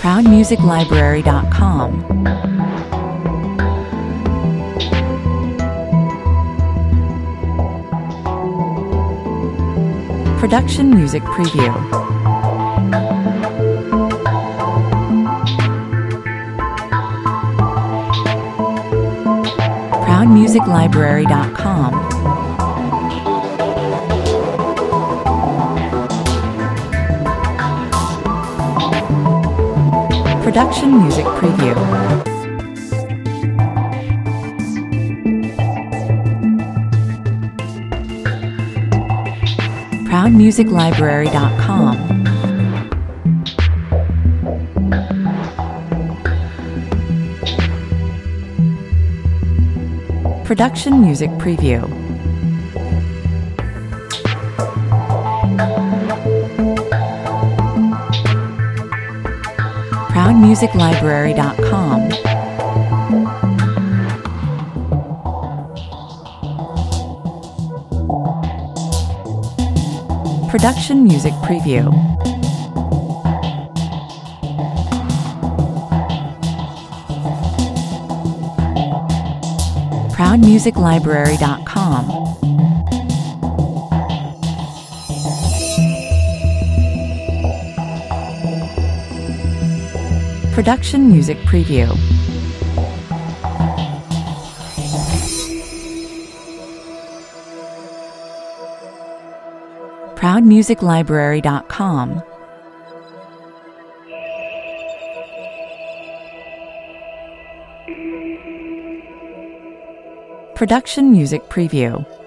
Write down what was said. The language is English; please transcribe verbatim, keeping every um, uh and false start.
proud music library dot com. Production Music Preview. proud music library dot com. Production Music Preview. proud music library dot com. Production Music Preview. proud music library dot com. Production Music Preview. proud music library dot com. Production Music Preview. proud music library dot com. Production Music Preview.